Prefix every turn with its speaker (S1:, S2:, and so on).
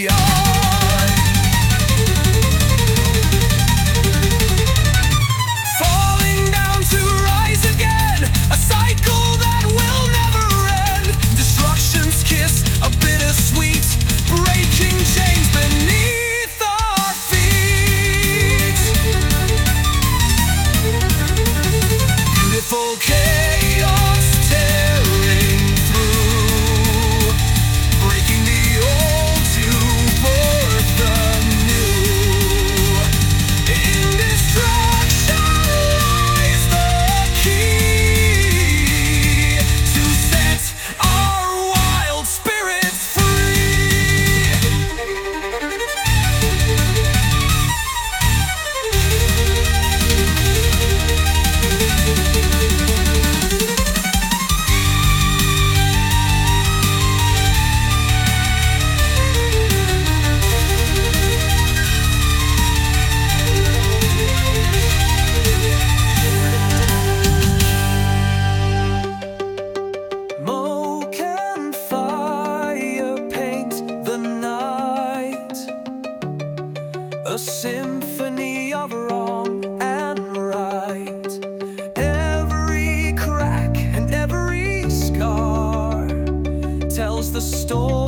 S1: eye. Falling down to rise again, a cycle that will never end. Destruction's kiss, a bittersweet, breaking chains beneath our feet. Beautiful chaos tearing through, breaking the old to birth the new. In destruction lies the key to set our wild spirits free. Smoke and fire paint the night, a symphony of wrong and right. Every crack and every scar tells the story